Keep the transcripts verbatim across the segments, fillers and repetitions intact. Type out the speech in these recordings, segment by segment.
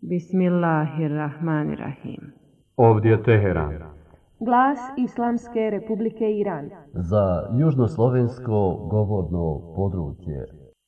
Bismillahirrahmanirrahim. Ovdje je Teheran. Glas Islamske Republike Iran. Za južnoslovensko govorno područje.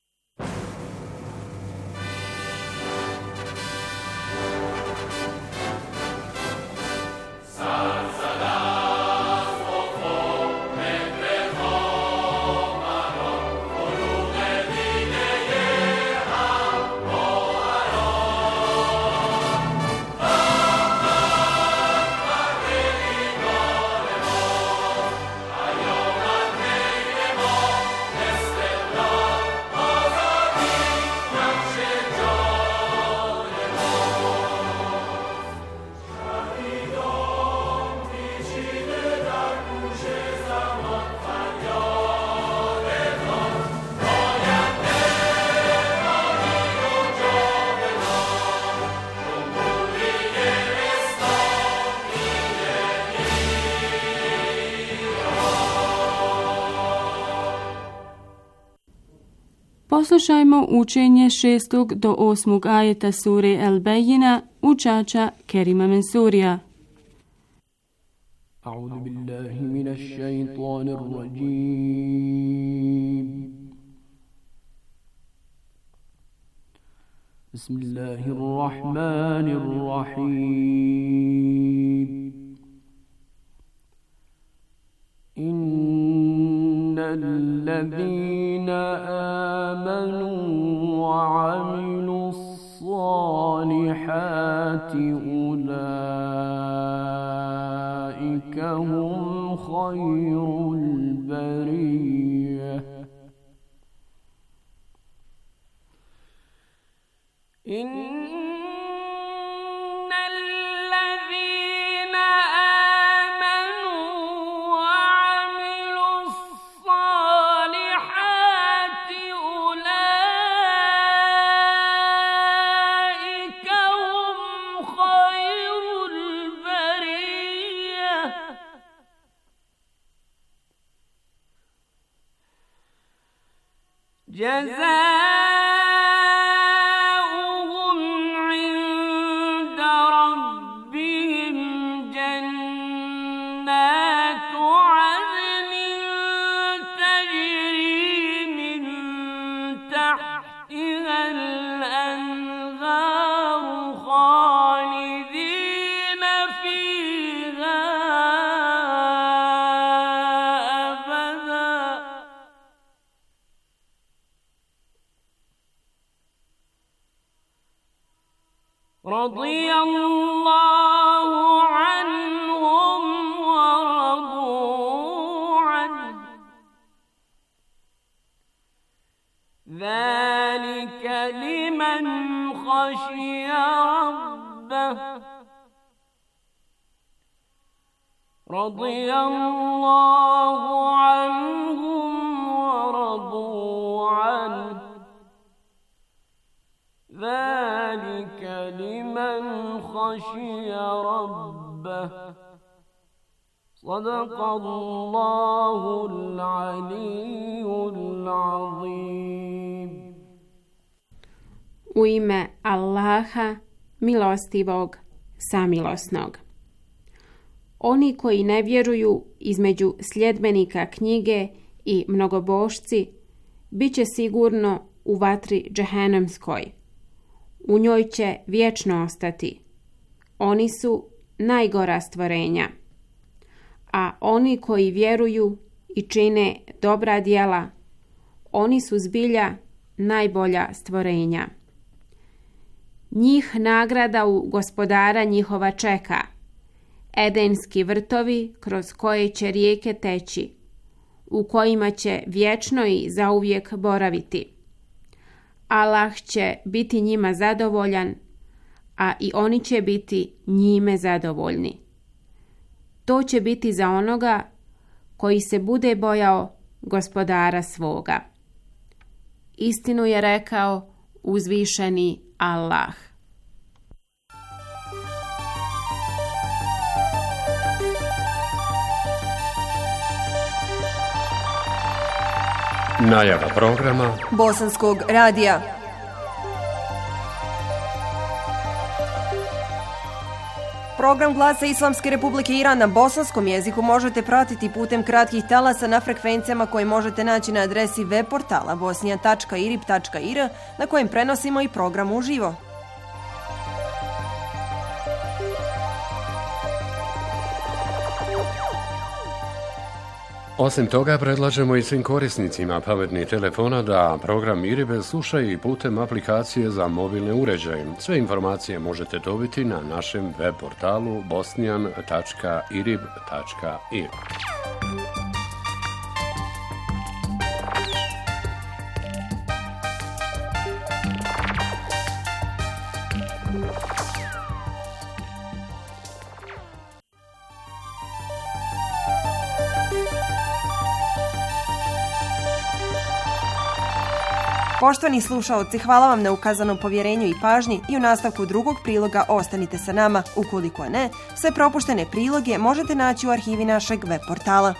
Poslušajmo učenje šestog do osmog ajeta sure El-Bejina učača Kerima Mensurija. A'udhu billahi minash shaitanir rajim. Bismillahirrahmanirrahim. الذين آمنوا وعملوا الصالحات أولئك هم خير البرية إن جزاؤهم عند ربهم جنات عدن تجري من تحتها الأنهار خالدين فيها أبدا رضي الله عنهم ورضوا عنه ذلك لمن خشي ربه رضي الله عنهم ورضوا عنه ذلك لمن خشي ربه صدق الله العلي العظيم. U ime Allaha, milostivog, samilosnog. Oni koji ne vjeruju između sljedbenika knjige i mnogobošci, bit će sigurno u vatri džehennemskoj. U njoj će vječno ostati. Oni su najgora stvorenja. A oni koji vjeruju i čine dobra djela, oni su zbilja najbolja stvorenja. Njih nagrada u gospodara njihova čeka, edenski vrtovi kroz koje će rijeke teći, u kojima će vječno i zauvijek boraviti. Allah će biti njima zadovoljan, a i oni će biti njime zadovoljni. To će biti za onoga koji se bude bojao gospodara svoga. Istinu je rekao uzvišeni Allah. Najava programa Bosanskog radija. program Glasa Islamske Republike Iran na bosanskom jeziku možete pratiti putem kratkih talasa na frekvencijama koje možete naći na adresi web portala bosnija tačka irib tačka ir na kojem prenosimo i program uživo. Osim toga, predlažemo i svim korisnicima pametnih telefona da program Iribe slušaju i putem aplikacije za mobilne uređaje. Sve informacije možete dobiti na našem web portalu bosnijan tačka irib tačka ir. Poštovani slušaoci, hvala vam na ukazanom povjerenju i pažnji i u nastavku drugog priloga ostanite sa nama. Ukoliko ne, sve propuštene priloge možete naći u arhivi našeg web portala.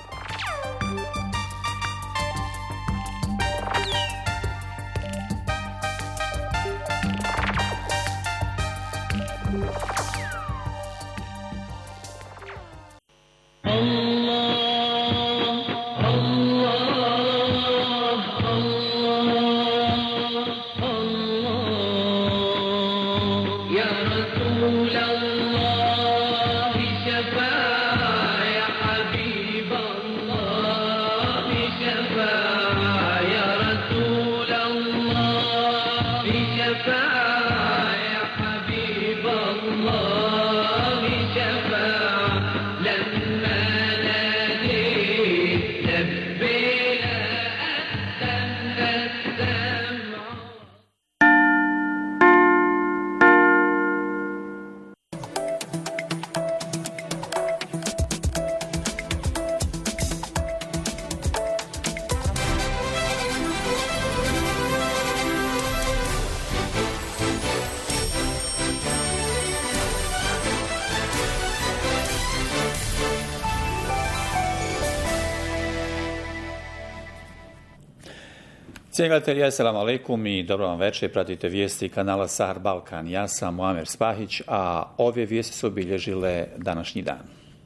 Cijenjeni gledatelji, assalamu alaikum i dobro vam večer. Pratite vijesti kanala Sahar Balkan. Ja sam Muamer Spahić, a ove vijesti su obilježile današnji dan.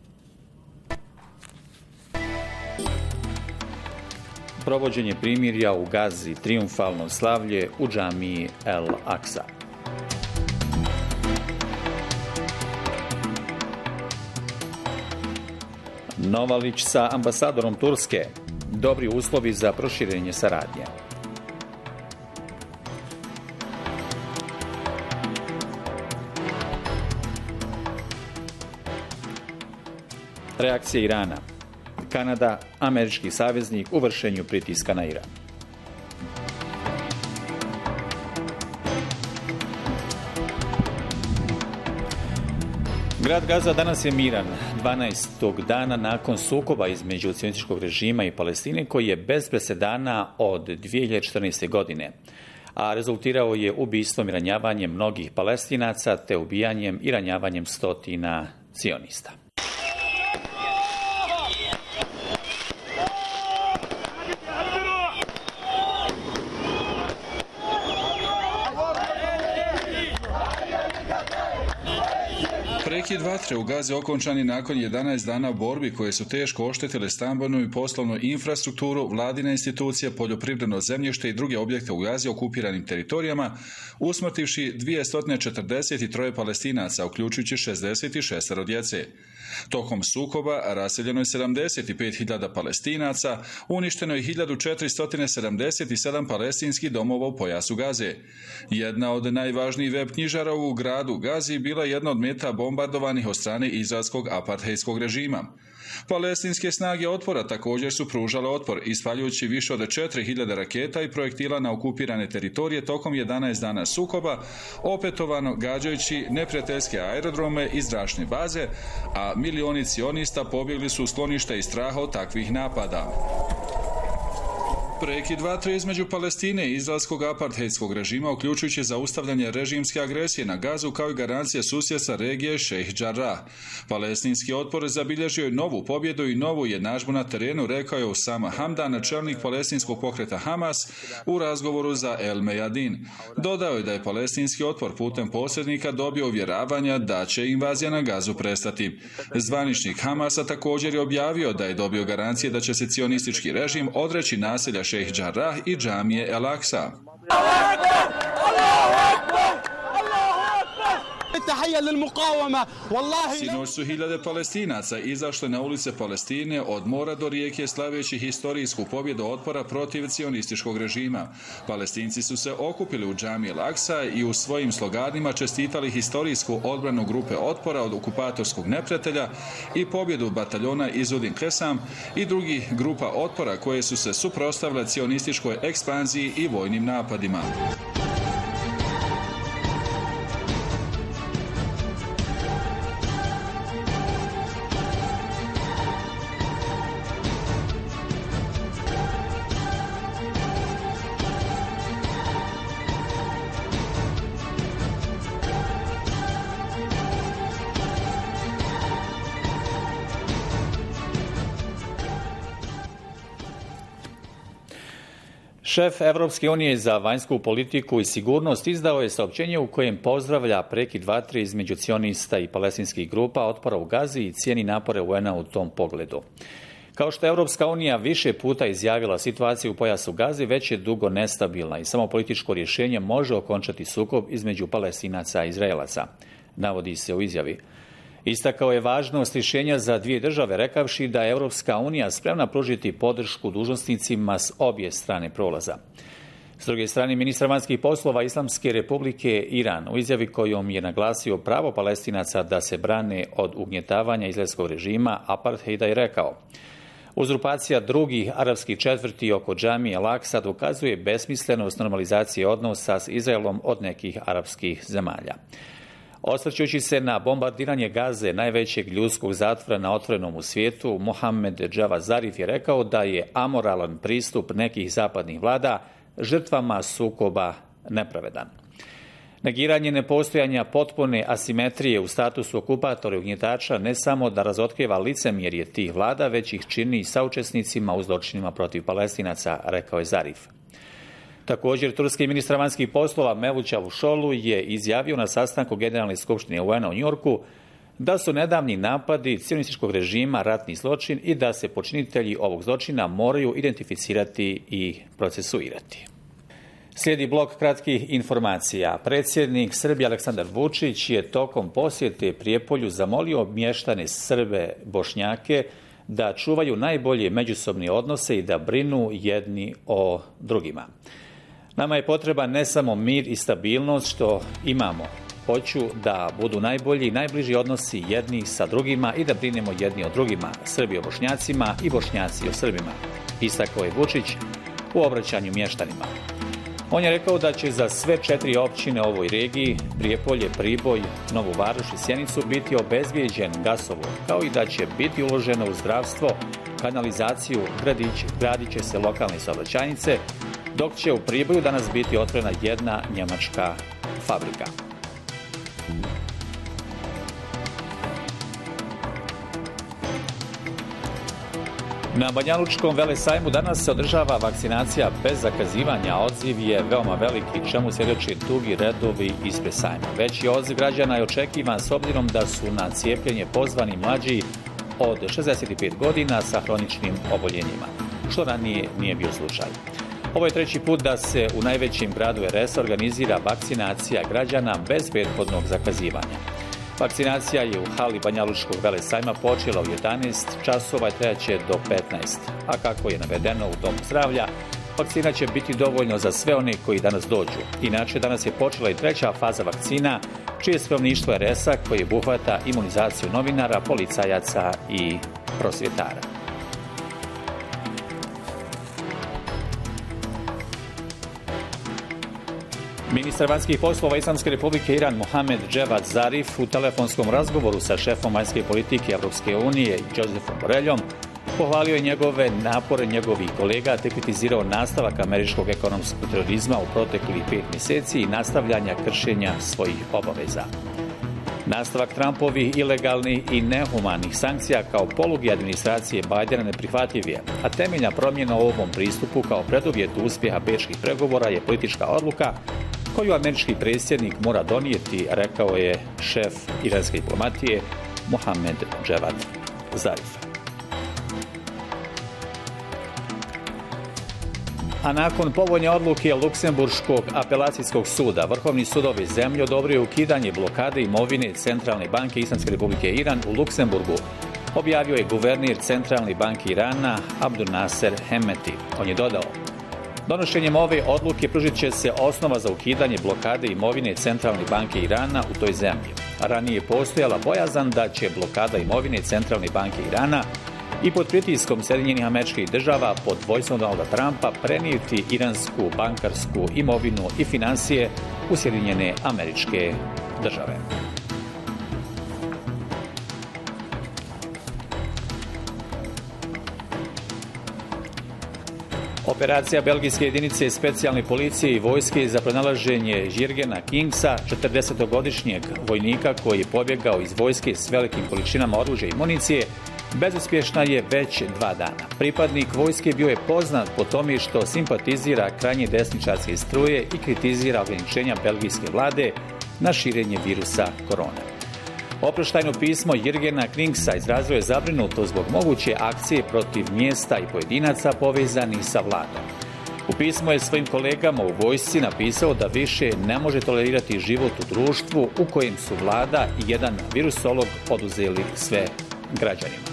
Provođenje primirja u Gazi, trijumfalno slavlje u džamiji El Aksa. Novalić sa ambasadorom Turske. Dobri uslovi za proširenje saradnje. Reakcija Irana. Kanada, američki saveznik u vršenju pritiska na Iran. Grad Gaza danas je miran, dvanaestog dana nakon sukoba između cionističkog režima i Palestine, koji je bez presedana od dvije hiljade četrnaeste. godine, a rezultirao je ubistvom i ranjavanjem mnogih Palestinaca te ubijanjem i ranjavanjem stotina cionista. Prekid vatre u Gazi okončan je nakon jedanaest dana borbi koje su teško oštetile stambenu i poslovnu infrastrukturu, vladine institucije, poljoprivredno zemljište i druge objekte u Gazi okupiranim teritorijama, usmrtivši dvjesto četrdeset tri Palestinaca, uključujući šezdeset šest djece. Tokom sukoba raseljeno je sedamdeset pet hiljada Palestinaca, uništeno je hiljadu četiristo sedamdeset sedam palestinskih domova u pojasu Gaze. Jedna od najvažnijih web knjižara u gradu Gazi bila jedna od meta bombardovanih od strane izraelskog apartheidskog režima. Palestinske snage otpora također su pružale otpor, ispaljujući više od četiri hiljade raketa i projektila na okupirane teritorije tokom jedanaest dana sukoba, opetovano gađajući neprijateljske aerodrome i zračne baze, a milioni cionista pobjegli su u skloništa i straha od takvih napada. Prekid vatre između Palestine i izraelskog apartheidskog režima, uključujući zaustavljanje režimske agresije na Gazu kao i garancije susjedstva regije Šejh Džarrah. Palestinski otpor zabilježio je novu pobjedu i novu jednadžbu na terenu, rekao je Usama Hamdan, čelnik palestinskog pokreta Hamas, u razgovoru za El Mejadin. Dodao je da je palestinski otpor putem posrednika dobio uvjeravanja da će invazija na Gazu prestati. Zvaničnik Hamasa također je objavio da je dobio garancije da će se cionistički režim odreći naselja Šejh Džarrah i džamije El Aksa. Sinoć su hiljade Palestinaca izašle na ulice Palestine od mora do rijeke slaveći historijsku pobjedu otpora protiv cionističkog režima. Palestinci su se okupili u džamiji El Aksa i u svojim sloganima čestitali historijsku odbranu grupe otpora od okupatorskog neprijatelja i pobjedu bataljona Izudin Kesam i drugih grupa otpora koje su se suprotstavile cionističkoj ekspanziji i vojnim napadima. Šef Evropske unije za vanjsku politiku i sigurnost izdao je saopćenje u kojem pozdravlja prekid vatre između cionista i palestinskih grupa otpora u Gazi i cijeni napore U N-a u tom pogledu. Kao što je Evropska unija više puta izjavila, situacija u pojasu Gazi već je dugo nestabilna i samo političko rješenje može okončati sukob između Palestinaca i Izraelaca, navodi se u izjavi. Istakao je važnost rješenja za dvije države, rekavši da je Evropska unija spremna pružiti podršku dužnosnicima s obje strane prolaza. S druge strane, ministar vanjskih poslova Islamske republike Iran u izjavi kojom je naglasio pravo Palestinaca da se brane od ugnjetavanja izraelskog režima apartheida je rekao: uzurpacija drugih arapskih četvrti oko džamije El Aksa dokazuje besmislenost normalizacije odnosa s Izraelom od nekih arapskih zemalja. Osvrćući se na bombardiranje Gaze, najvećeg ljudskog zatvora na otvorenom u svijetu, Mohamed Džavad Zarif je rekao da je amoralan pristup nekih zapadnih vlada žrtvama sukoba nepravedan. Negiranje nepostojanja potpune asimetrije u statusu okupatora i ugnjetača ne samo da razotkriva licemjerje tih vlada, već ih čini saučesnicima u zločinima protiv Palestinaca, rekao je Zarif. Također, turski ministar vanjskih poslova Mevlut Čavuşoğlu je izjavio na sastanku Generalne skupštine U N-a u Njujorku da su nedavni napadi cionističkog režima ratni zločin i da se počinitelji ovog zločina moraju identificirati i procesuirati. Slijedi blok kratkih informacija. Predsjednik Srbije Aleksandar Vučić je tokom posjete Prijepolju zamolio mještane Srbe Bošnjake da čuvaju najbolje međusobne odnose i da brinu jedni o drugima. Nama je potreban ne samo mir i stabilnost što imamo. Hoću da budu najbolji i najbliži odnosi jedni sa drugima i da brinemo jedni o drugima, Srbi o Bošnjacima i Bošnjaci o Srbima, istakao je Vučić u obraćanju mještanima. On je rekao da će za sve četiri općine u ovoj regiji, Prijepolje, Priboj, Novu Varoš i Sjenicu, biti obezbijeđen gasovod, kao i da će biti uloženo u zdravstvo, kanalizaciju, gradić, gradit će se lokalne saobraćajnice, dok će u Priboju danas biti otvorena jedna njemačka fabrika. Na Banjalučkom velesajmu danas se održava vakcinacija bez zakazivanja, a odziv je veoma veliki, čemu svjedoče dugi redovi ispred sajma. Veći odziv građana je očekivan s obzirom da su na cijepljenje pozvani mlađi od šezdeset pet godina sa hroničnim oboljenjima, što ranije nije bio slučaj. Ovo je treći put da se u najvećem gradu R S organizira vakcinacija građana bez prethodnog zakazivanja. Vakcinacija je u hali Banjalučkog velesajma počela u jedanaest časova i trajaće do petnaest, a kako je navedeno u Domu zdravlja, vakcina će biti dovoljno za sve one koji danas dođu. Inače, danas je počela i treća faza vakcina, čije stanovništvo R S-a koje obuhvata imunizaciju novinara, policajaca i prosvjetara. Ministar vanjskih poslova Islamske republike Iran Mohamed Džavad Zarif u telefonskom razgovoru sa šefom vanjske politike Evropske unije Josefom Borreljom Pohvalio je njegove napore njegovih kolega te kritizirao nastavak američkog ekonomskog terorizma u proteklih pet mjeseci i nastavljanja kršenja svojih obaveza. Nastavak Trumpovih ilegalnih i nehumanih sankcija kao polugi administracije Bajdena neprihvatljiv je, a temeljna promjena u ovom pristupu kao preduvjet uspjeha bečkih pregovora je politička odluka koju američki predsjednik mora donijeti, rekao je šef iranske diplomatije Mohamed Javad Zarif. A nakon povoljne odluke Luksemburškog apelacijskog suda, Vrhovni sudovi zemlje odobrio ukidanje blokade imovine Centralne banke Islamske republike Iran u Luksemburgu, objavio je guverner Centralne banke Irana Abdul Nasser Hemeti. On je dodao: donošenjem ove odluke pružit će se osnova za ukidanje blokade imovine Centralne banke Irana u toj zemlji. Ranije postojala bojazan da će blokada imovine Centralne banke Irana i pod pritiskom Sjedinjenih Američkih Država pod vodstvom Donalda Trumpa prenijeti iransku bankarsku imovinu i financije u Sjedinjene Američke Države. Operacija belgijske jedinice specijalne policije i vojske za pronalaženje Jirgena Kingsa, četrdesetogodišnjeg vojnika koji je pobjegao iz vojske s velikim količinama oružja i municije, bezuspješna je već dva dana. Pripadnik vojske bio je poznat po tome što simpatizira krajnje desničarske struje i kritizira ograničenja belgijske vlade na širenje virusa korona. Oproštajno pismo Jirgena Kingsa izrazilo je zabrinutost zbog moguće akcije protiv mjesta i pojedinaca povezanih sa vladom. U pismu je svojim kolegama u vojsci napisao da više ne može tolerirati život u društvu u kojem su vlada i jedan virusolog oduzeli sve građanima.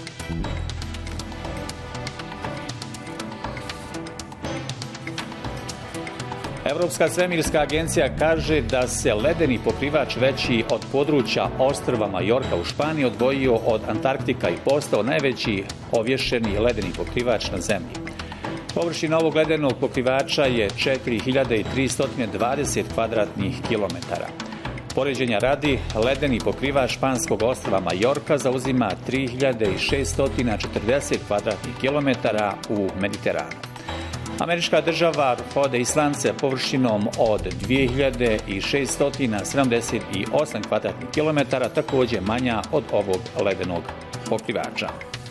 Europska svemirska agencija kaže da se ledeni pokrivač veći od područja ostrva Majorka u Španiji odvojio od Antarktika i postao najveći ovješeni ledeni pokrivač na zemlji. Površina ovog ledenog pokrivača je četiri hiljade tristo dvadeset kvadratnih kilometara. Poređenja radi, ledeni pokrivač španskog ostrva Majorka zauzima tri hiljade šesto četrdeset kvadratnih kilometara u Mediteranu. Američka država hode Islance površinom od dvije hiljade šesto sedamdeset osam kvadratnih kilometara, također manja od ovog ledenog pokrivača.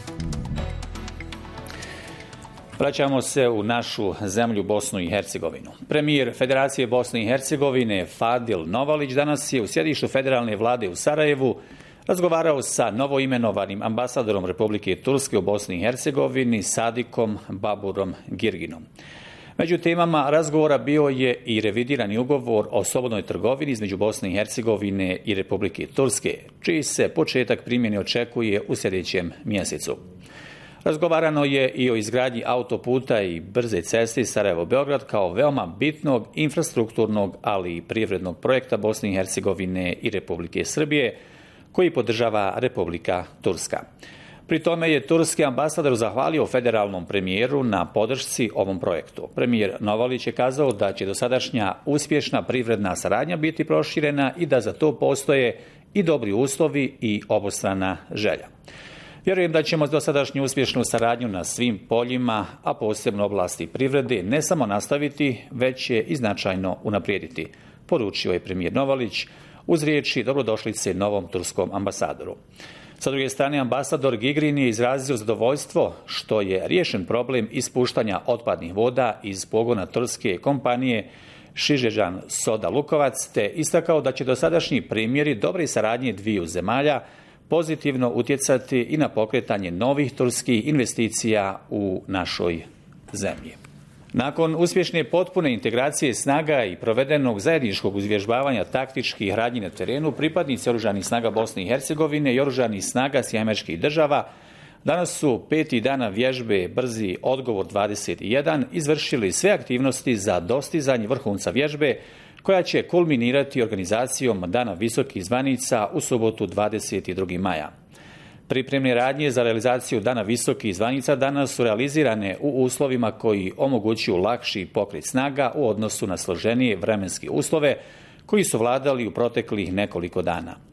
Vraćamo se u našu zemlju Bosnu i Hercegovinu. Premijer Federacije Bosne i Hercegovine Fadil Novalić danas je u sjedištu federalne vlade u Sarajevu razgovarao sa novoimenovanim ambasadorom Republike Turske u Bosni i Hercegovini Sadikom Baburom Girginom. Među temama razgovora bio je i revidirani ugovor o slobodnoj trgovini između Bosne i Hercegovine i Republike Turske, čiji se početak primjene očekuje u sljedećem mjesecu. Razgovarano je i o izgradnji autoputa i brze ceste Sarajevo-Beograd kao veoma bitnog infrastrukturnog, ali i privrednog projekta Bosne i Hercegovine i Republike Srbije, koji podržava Republika Turska. Pri tome je turski ambasador zahvalio federalnom premijeru na podršci ovom projektu. Premijer Novalić je kazao da će dosadašnja uspješna privredna saradnja biti proširena i da za to postoje i dobri uslovi i obostrana želja. Vjerujem da ćemo dosadašnju uspješnu saradnju na svim poljima, a posebno oblasti privrede, ne samo nastaviti, već je i značajno unaprijediti, poručio je premijer Novalić uz riječi dobrodošlice novom turskom ambasadoru. Sa druge strane, ambasador Gigrin je izrazio zadovoljstvo što je riješen problem ispuštanja otpadnih voda iz pogona turske kompanije Šižeđan Soda Lukovac, te istakao da će dosadašnji primjeri dobre saradnje dviju zemalja pozitivno utjecati i na pokretanje novih turskih investicija u našoj zemlji. Nakon uspješne potpune integracije snaga i provedenog zajedničkog uzvježbavanja taktičkih radnji na terenu, pripadnici Oružanih snaga Bosne i Hercegovine i Oružanih snaga Sjedinjenih Američkih Država danas su peti dana vježbe Brzi odgovor dvadeset jedan izvršili sve aktivnosti za dostizanje vrhunca vježbe, koja će kulminirati organizacijom Dana visokih zvanica u subotu dvadeset drugi maja. Pripremne radnje za realizaciju Dana visokih zvanica danas su realizirane u uslovima koji omogućuju lakši pokret snaga u odnosu na složenije vremenske uslove koji su vladali u proteklih nekoliko dana.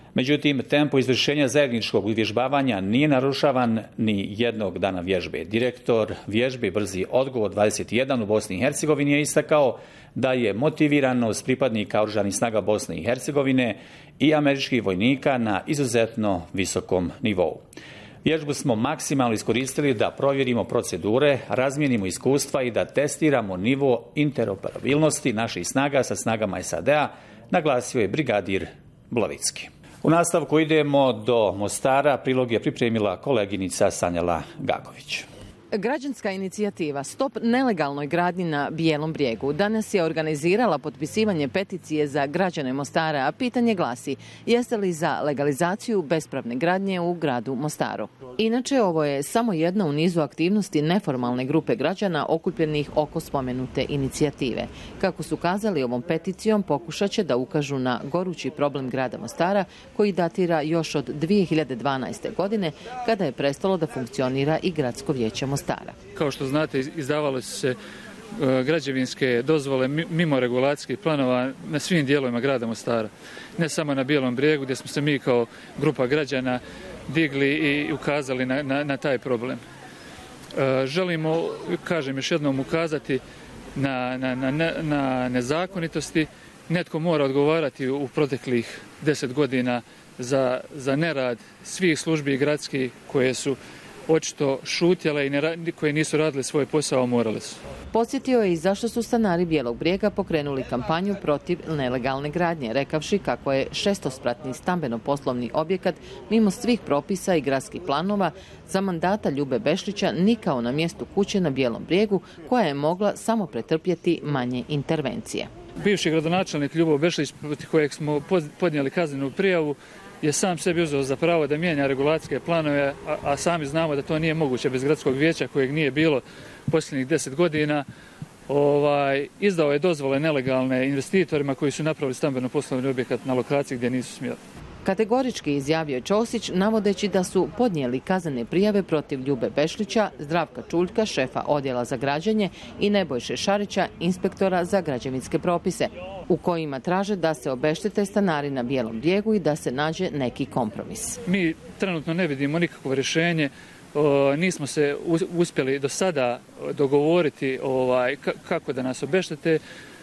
Međutim, tempo izvršenja zajedničkog uvježbavanja nije narušavan ni jednog dana vježbe. Direktor vježbe Brzi odgovor dvadeset jedan u Bosni i Hercegovini je istakao da je motiviranost pripadnika Oružanih snaga Bosne i Hercegovine i američkih vojnika na izuzetno visokom nivou. Vježbu smo maksimalno iskoristili da provjerimo procedure, razmijenimo iskustva i da testiramo nivo interoperabilnosti naših snaga sa snagama S A D-a, naglasio je brigadir Blavicki. U nastavku idemo do Mostara, prilog je pripremila koleginica Sanjela Gaković. Građanska inicijativa Stop nelegalnoj gradnji na Bijelom brijegu danas je organizirala potpisivanje peticije za građane Mostara, a pitanje glasi: jeste li za legalizaciju bespravne gradnje u gradu Mostaru? Inače, ovo je samo jedna u nizu aktivnosti neformalne grupe građana okupljenih oko spomenute inicijative. Kako su kazali, ovom peticijom pokušat će da ukažu na gorući problem grada Mostara koji datira još od dvije hiljade dvanaeste. godine kada je prestalo da funkcionira i gradsko vijeće Mostara. Kao što znate, izdavale su se građevinske dozvole mimo regulacijskih planova na svim dijelovima grada Mostara. Ne samo na Bijelom brijegu, gdje smo se mi kao grupa građana digli i ukazali na, na, na taj problem. Želimo, kažem još jednom, ukazati na, na, na, na nezakonitosti. Netko mora odgovarati u proteklih deset godina za, za nerad svih službi gradskih koje su očito šutjele i ne, koje nisu radile svoj posao, morale su. Podsjetio je i zašto su stanari Bijelog brijega pokrenuli kampanju protiv nelegalne gradnje, rekavši kako je šestospratni stambeno-poslovni objekat mimo svih propisa i gradskih planova za mandata Ljube Bešlića nikao na mjestu kuće na Bijelom brijegu koja je mogla samo pretrpjeti manje intervencije. Bivši gradonačelnik Ljubo Bešlić, protiv kojeg smo podnijeli kaznenu prijavu, je sam sebi uzeo za pravo da mijenja regulacijske planove, a, a sami znamo da to nije moguće bez gradskog vijeća kojeg nije bilo posljednjih deset godina. Ovaj, izdao je dozvole nelegalne investitorima koji su napravili stambeno-poslovni objekat na lokaciji gdje nisu smjeli. Kategorički izjavio je Ćosić, navodeći da su podnijeli kaznene prijave protiv Ljube Bešlića, Zdravka Čuljka, šefa odjela za građenje, i Nebojše Šarića, inspektora za građevinske propise, u kojima traže da se obeštete stanari na Bijelom brijegu i da se nađe neki kompromis. Mi trenutno ne vidimo nikakvo rješenje. O, nismo se uspjeli do sada dogovoriti ovaj, kako da nas obeštete.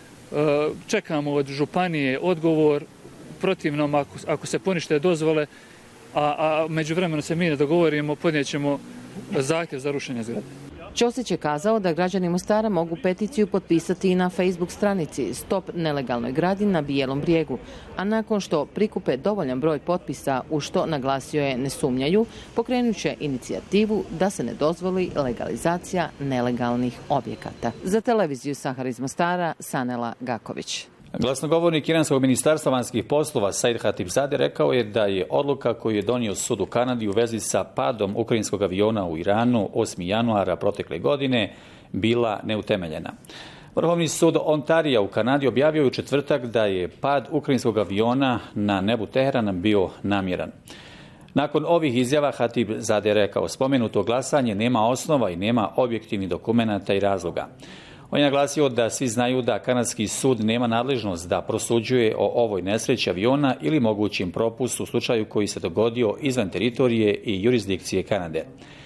O, čekamo od županije odgovor. Protivnom, ako, ako se ponište dozvole, a, a međuvremeno se mi ne dogovorimo, podnijet ćemo zahtjev za rušenje zgrade. Ćosić je kazao da građani Mostara mogu peticiju potpisati i na Facebook stranici Stop nelegalnoj gradnji na Bijelom brijegu, a nakon što prikupe dovoljan broj potpisa, u što, naglasio je, ne sumnjaju, pokrenut će inicijativu da se ne dozvoli legalizacija nelegalnih objekata. Za televiziju Sahar iz Mostara, Sanela Gaković. Glasnogovornik iranskog ministarstva vanjskih poslova Said Hatibzadeh rekao je da je odluka koju je donio sud u Kanadi u vezi sa padom ukrajinskog aviona u Iranu osmog januara protekle godine bila neutemeljena. Vrhovni sud Ontarija u Kanadi objavio je u četvrtak da je pad ukrajinskog aviona na nebu Teherana bio namjeran. Nakon ovih izjava Hatibzadeh rekao: spomenuto glasanje nema osnova i nema objektivnih dokumenata i razloga. On je naglasio da svi znaju da kanadski sud nema nadležnost da prosuđuje o ovoj nesreći aviona ili mogućim propustu u slučaju koji se dogodio izvan teritorije i jurisdikcije Kanade.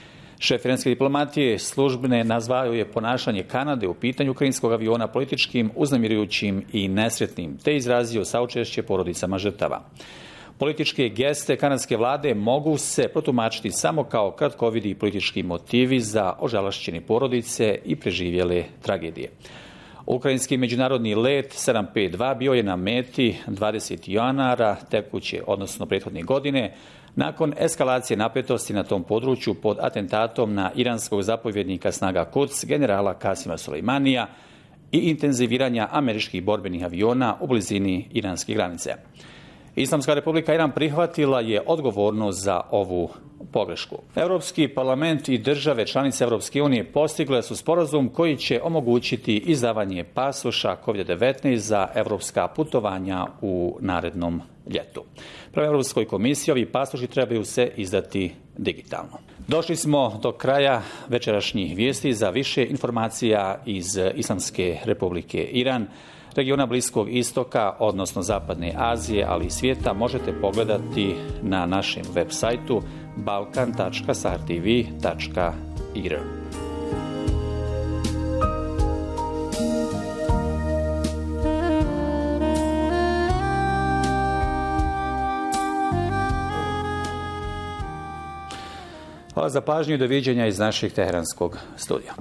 Šef iranske diplomatije službene nazvao je ponašanje Kanade u pitanju ukrajinskog aviona političkim, uznemirujućim i nesretnim, te izrazio saučešće porodicama žrtava. Političke geste kanadske vlade mogu se protumačiti samo kao kratkovidi politički motivi za ožalošćene porodice i preživjele tragedije. Ukrajinski međunarodni let sedam pet dva bio je na meti dvadesetog januara tekuće, odnosno prethodne godine, nakon eskalacije napetosti na tom području pod atentatom na iranskog zapovjednika snaga Quds, generala Kasima Sulejmanija, i intenziviranja američkih borbenih aviona u blizini iranske granice. Islamska republika Iran prihvatila je odgovornost za ovu pogrešku. Europski parlament i države članice Europske unije postigle su sporazum koji će omogućiti izdavanje pasoša kovid devetnaest za europska putovanja u narednom ljetu. Prema Europskoj komisiji ovi pasoši trebaju se izdati digitalno. Došli smo do kraja večerašnjih vijesti. Za više informacija iz Islamske Republike Iran, regiona Bliskog istoka, odnosno Zapadne Azije, ali i svijeta, možete pogledati na našem web sajtu balkan tačka sartv tačka ir. Hvala za pažnju i doviđenja iz našeg teheranskog studija.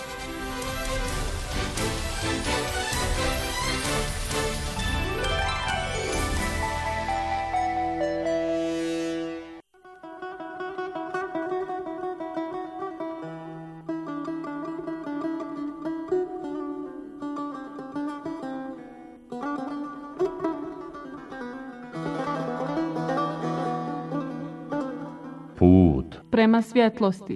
Put prema svjetlosti.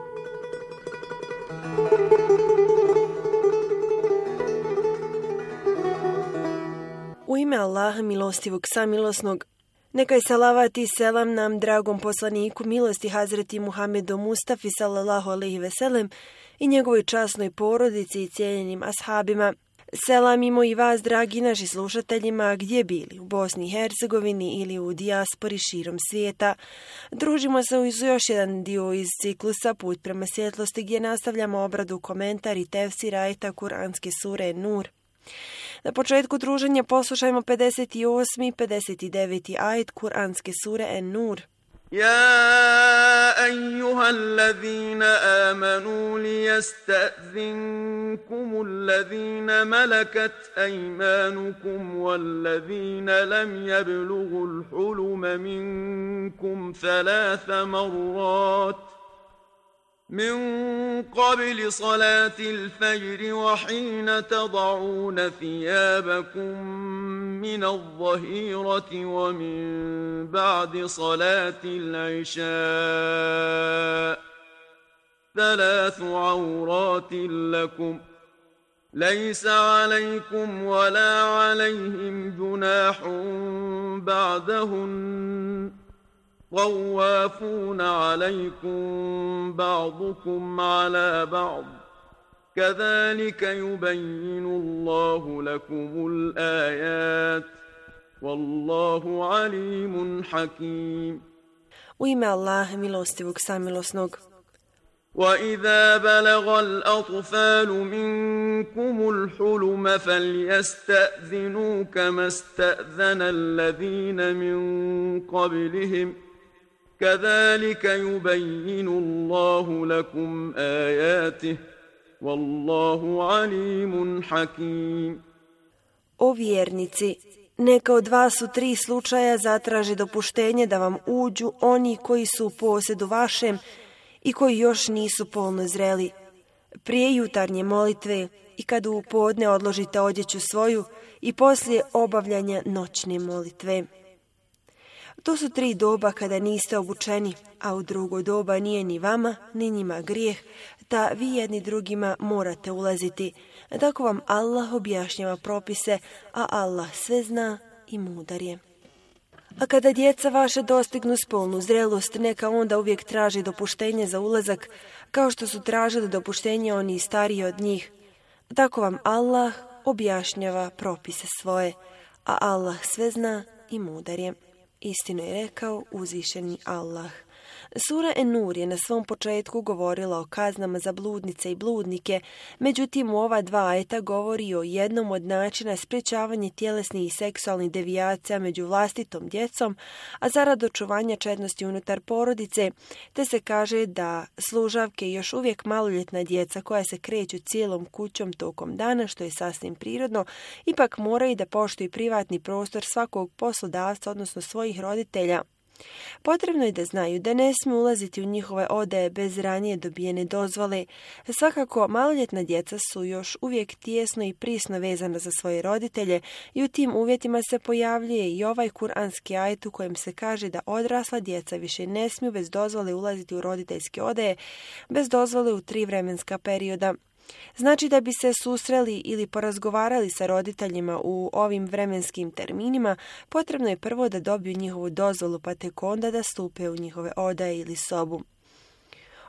U ime Allaha milostivog samilosnog, neka je salavat i selam nam dragom poslaniku milosti Hazreti Muhammedu Mustafi sallallahu alejhi ve sellem i njegovoj časnoj porodici i cijenjenim ashabima. Selamimo i vas, dragi naši slušateljima, gdje bili, u Bosni i Hercegovini ili u dijaspori širom svijeta. Družimo se uz još jedan dio iz ciklusa Put prema svjetlosti, gdje nastavljamo obradu, komentar i tefsir ajeta kuranske sure Nur. Na početku druženja poslušajmo pedeset osmi i pedeset deveti ajet kuranske sure En-Nur. يا أيها الذين آمنوا ليستأذنكم الذين ملكت أيمانكم والذين لم يبلغوا الحلم منكم ثلاث مرات من قبل صلاة الفجر وحين تضعون ثيابكم من الظهيرة ومن بعد صلاة العشاء ثلاث عورات لكم ليس عليكم ولا عليهم جناح بعدهن طوافون عليكم بعضكم على بعض كذلك يبين الله لكم الآيات والله عليم حكيم. U ime Allaha milostivog samilosnog. وَإِذَا بَلَغَ الْأَطْفَالُ مِنْكُمُ الْحُلُمَ فَلْيَسْتَأْذِنُوا كَمَا اسْتَأْذَنَ الَّذِينَ مِنْ قَبْلِهِمْ كَذَلِكَ يُبَيِّنُ اللَّهُ لَكُمْ آيَاتِهِ وَاللَّهُ عَلِيمٌ حَكِيمٌ. O vjernici, neka od vas u tri slučaja zatraži dopuštenje da vam uđu oni koji su u posjedu vašem i koji još nisu polno zreli. Prije jutarnje molitve i kad u podne odložite odjeću svoju i poslije obavljanja noćne molitve. To su tri doba kada niste obučeni, a u drugo doba nije ni vama, ni njima grijeh, da vi jedni drugima morate ulaziti. Tako vam Allah objašnjava propise, a Allah sve zna i mudar je. A kada djeca vaše dostignu spolnu zrelost, neka onda uvijek traži dopuštenje za ulazak, kao što su tražili dopuštenje oni stariji od njih. Tako vam Allah objašnjava propise svoje, a Allah sve zna i mudar je. Istinu je rekao uzvišeni Allah. Sura En-Nur je na svom početku govorila o kaznama za bludnice i bludnike, međutim u ova dva ajeta govori o jednom od načina sprječavanja tjelesnih i seksualnih devijacija među vlastitom djecom, a zarad očuvanja čednosti unutar porodice, te se kaže da služavke i još uvijek maloljetna djeca koja se kreću cijelom kućom tokom dana, što je sasvim prirodno, ipak moraju da poštuju privatni prostor svakog poslodavca, odnosno svojih roditelja. Potrebno je da znaju da ne smiju ulaziti u njihove odaje bez ranije dobijene dozvole. Svakako, maloljetna djeca su još uvijek tijesno i prisno vezana za svoje roditelje i u tim uvjetima se pojavljuje i ovaj kuranski ajet u kojem se kaže da odrasla djeca više ne smiju bez dozvole ulaziti u roditeljske odaje, bez dozvole u tri vremenska perioda. Znači da bi se susreli ili porazgovarali sa roditeljima u ovim vremenskim terminima, potrebno je prvo da dobiju njihovu dozvolu, pa tek onda da stupe u njihove odaje ili sobu.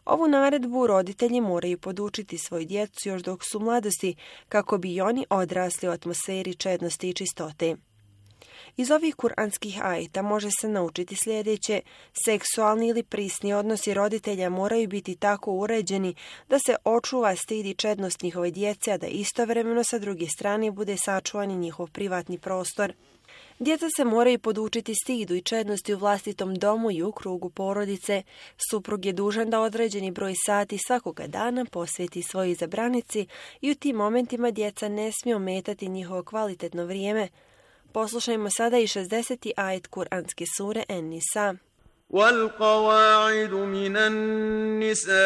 Ovu naredbu roditelji moraju podučiti svoju djecu još dok su u mladosti, kako bi i oni odrasli u atmosferi čednosti i čistote. Iz ovih kuranskih ajeta može se naučiti sljedeće: seksualni ili prisni odnosi roditelja moraju biti tako uređeni da se očuva stid i čednost njihove djece, a da istovremeno sa druge strane bude sačuvan i njihov privatni prostor. Djeca se moraju podučiti stidu i čednosti u vlastitom domu i u krugu porodice. Suprug je dužan da određeni broj sati svakoga dana posveti svojoj izabranici i u tim momentima djeca ne smiju ometati njihovo kvalitetno vrijeme. Poslušajmo sada i šezdeseti ajet kuranske sure En-Nisa. والقواعد من النساء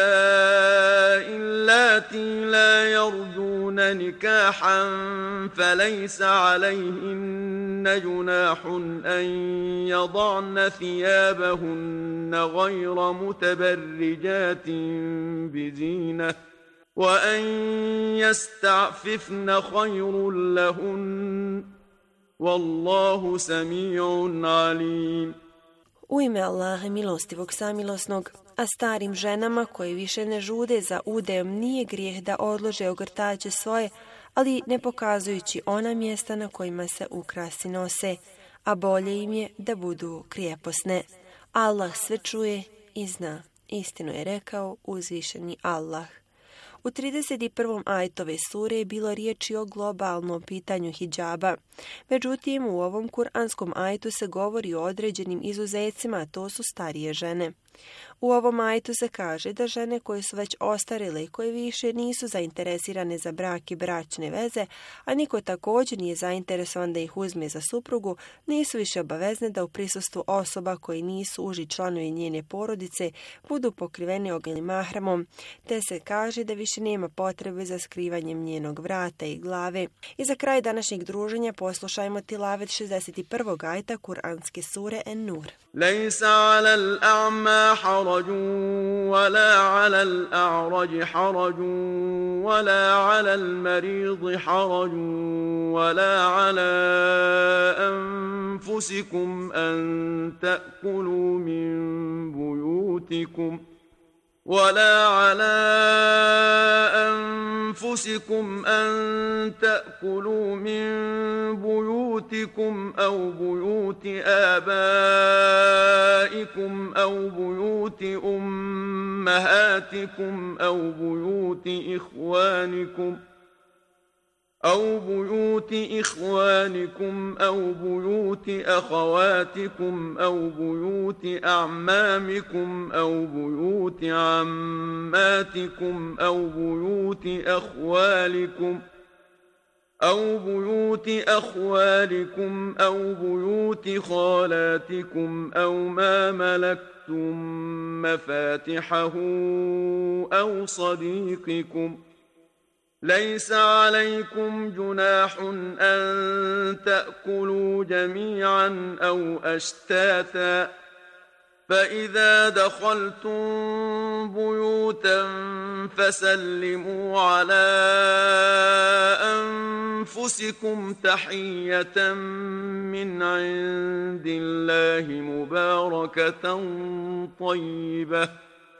اللاتي لا يرجون نكاحا فليس عليهن جناح أن يضعن ثيابهن غير متبرجات بزينة وأن يستعففن خير لهن والله سميع عليم. U ime Allaha milostivog samilosnog, a starim ženama koje više ne žude za udajom nije grijeh da odlože ogrtače svoje, ali ne pokazujući ona mjesta na kojima se ukrasi nose, a bolje im je da budu krijeposne. Allah sve čuje i zna. Istinu je rekao uzvišeni Allah. U trideset prvom ajetu ove sure je bilo riječi o globalnom pitanju hidžaba. Međutim, u ovom kuranskom ajetu se govori o određenim izuzecima, a to su starije žene. U ovom ajetu se kaže da žene koje su već ostarile i koje više nisu zainteresirane za brak i bračne veze, a niko također nije zainteresovan da ih uzme za suprugu, nisu više obavezne da u prisustvu osoba koji nisu uži članovi njene porodice budu pokriveni oglednim mahramom, te se kaže da više nema potrebe za skrivanjem njenog vrata i glave. I za kraj današnjeg druženja poslušajmo tilavet šezdeset prvog ajeta kuranske sure En-Nur. ليس على الأعمى حرج ولا على الأعرج حرج ولا على المريض حرج ولا على أنفسكم أن تأكلوا من بيوتكم ولا على أنفسكم أن تأكلوا من بيوتكم أو بيوت آبائكم أو بيوت أمهاتكم أو بيوت إخوانكم أو بيوت إخوانكم أو بيوت أخواتكم أو بيوت أعمامكم أو بيوت عماتكم أو بيوت أخوالكم أو بيوت أخوالكم أو بيوت خالاتكم أو ما ملكتم مفاتحه أو صديقكم ليس عليكم جناح أن تأكلوا جميعا أو أشتاتا فإذا دخلتم بيوتا فسلموا على أنفسكم تحية من عند الله مباركة طيبة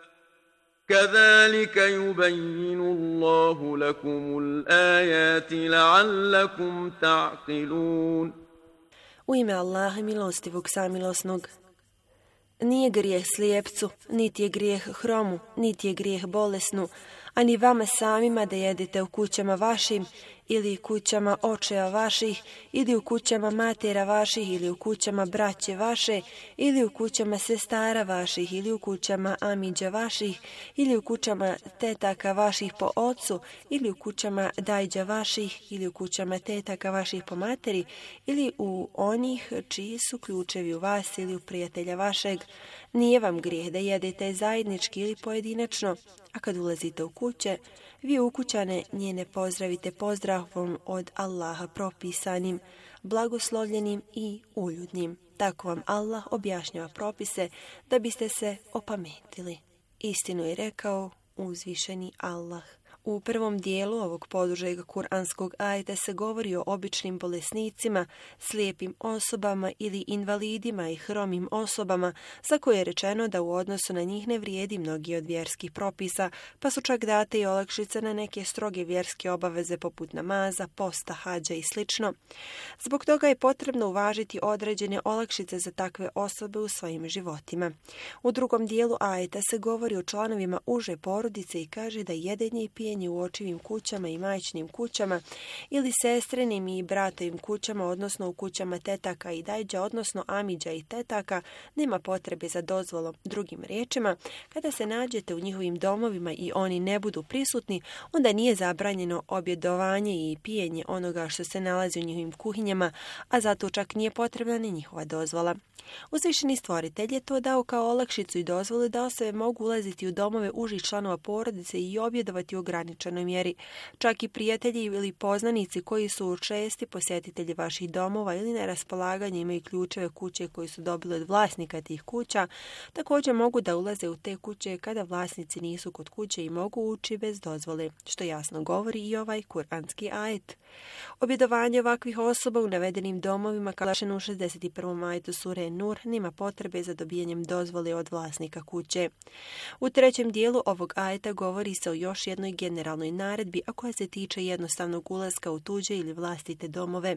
كذلك يبين الله لكم الآيات لعلكم تعقلون. U ime Allaha milostivog samilosnog. Nije grijeh slijepcu, niti je grijeh hromu, niti je grijeh bolesnu, a ni vama samima da jedete u kućama vašim ili kućama očeva vaših, ili u kućama matera vaših, ili u kućama braće vaše, ili u kućama sestara vaših, ili u kućama amiđa vaših, ili u kućama tetaka vaših po ocu, ili u kućama dajđa vaših, ili u kućama tetaka vaših po materi, ili u onih čiji su ključevi u vas ili u prijatelja vašeg. Nije vam grijeh da jedete zajednički ili pojedinačno, a kad ulazite u kuće, vi ukućane njene pozdravite pozdravom od Allaha propisanim, blagoslovljenim i uljudnim. Tako vam Allah objašnjava propise da biste se opametili. Istinu je rekao uzvišeni Allah. U prvom dijelu ovog podužeg kuranskog ajeta se govori o običnim bolesnicima, slijepim osobama ili invalidima i hromim osobama za koje je rečeno da u odnosu na njih ne vrijedi mnogi od vjerskih propisa, pa su čak date i olakšice na neke stroge vjerske obaveze poput namaza, posta, hađa i sl. Zbog toga je potrebno uvažiti određene olakšice za takve osobe u svojim životima. U drugom dijelu ajeta se govori o članovima uže porodice i kaže da jedenje i pijenje u očivim kućama i majčinim kućama ili sestrenim i bratovim kućama, odnosno u kućama tetaka i dajđa, odnosno amiđa i tetaka, nema potrebe za dozvolom. Drugim riječima, kada se nađete u njihovim domovima i oni ne budu prisutni, onda nije zabranjeno objedovanje i pijenje onoga što se nalazi u njihovim kuhinjama, a zato čak nije potrebna ni njihova dozvola. Uzvišeni stvoritelj je to dao kao olakšicu i dozvolu da osobe mogu ulaziti u domove užih članova porodice i objedovati u ograničenoj mjeri. Čak i prijatelji ili poznanici koji su česti posjetitelji vaših domova ili na raspolaganju imaju ključeve kuće koji su dobili od vlasnika tih kuća, također mogu da ulaze u te kuće kada vlasnici nisu kod kuće i mogu ući bez dozvole, što jasno govori i ovaj kuranski ajet. Objedovanje ovakvih osoba u navedenim domovima, kao u šezdeset prvom ajetu sure Nur, nema potrebe za dobijanjem dozvole od vlasnika kuće. U trećem dijelu ovog ajeta govori se o još jednoj generalnoj naredbi, a koja se tiče jednostavnog ulaska u tuđe ili vlastite domove.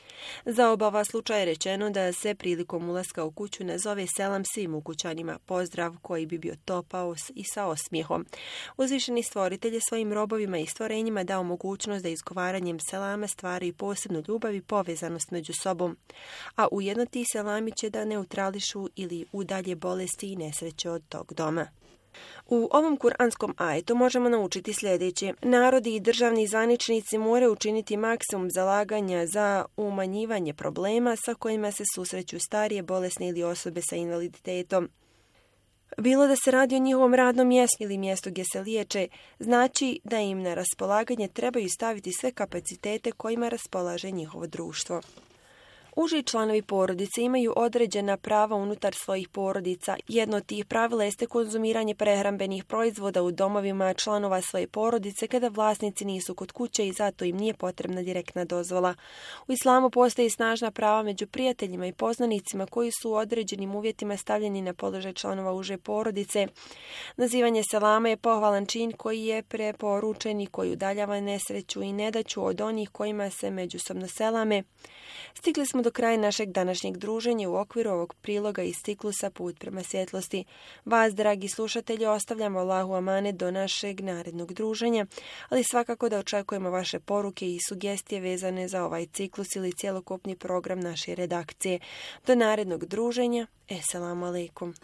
Za oba ova slučaja je rečeno da se prilikom ulaska u kuću nazove selam svim ukućanima, pozdrav koji bi bio topao i sa osmijehom. Uzvišeni stvoritelj je svojim robovima i stvorenjima dao mogućnost da izgovaranjem selama stvaraju posebnu ljubav i povezanost među sobom, a ujedno ti selami će da neutrališu ili udalje bolesti i nesreće od tog doma. U ovom kuranskom ajetu možemo naučiti sljedeće. Narodi i državni zvaničnici moraju učiniti maksimum zalaganja za umanjivanje problema sa kojima se susreću starije, bolesne ili osobe sa invaliditetom. Bilo da se radi o njihovom radnom mjestu ili mjestu gdje se liječe, znači da im na raspolaganje trebaju staviti sve kapacitete kojima raspolaže njihovo društvo. Uži članovi porodice imaju određena prava unutar svojih porodica. Jedno od tih pravila jeste konzumiranje prehrambenih proizvoda u domovima članova svoje porodice kada vlasnici nisu kod kuće i zato im nije potrebna direktna dozvola. U islamu postoji snažna prava među prijateljima i poznanicima koji su u određenim uvjetima stavljeni na položaj članova uže porodice. Nazivanje selama je pohvalan čin koji je preporučen i koji udaljava nesreću i nedaću od onih kojima se međusobno selame. Stigli smo do kraja našeg današnjeg druženja u okviru ovog priloga iz ciklusa Put prema svjetlosti. Vas, dragi slušatelji, ostavljamo Allahu amanet do našeg narednog druženja, ali svakako da očekujemo vaše poruke i sugestije vezane za ovaj ciklus ili cjelokupni program naše redakcije. Do narednog druženja. Esselamu alaikum.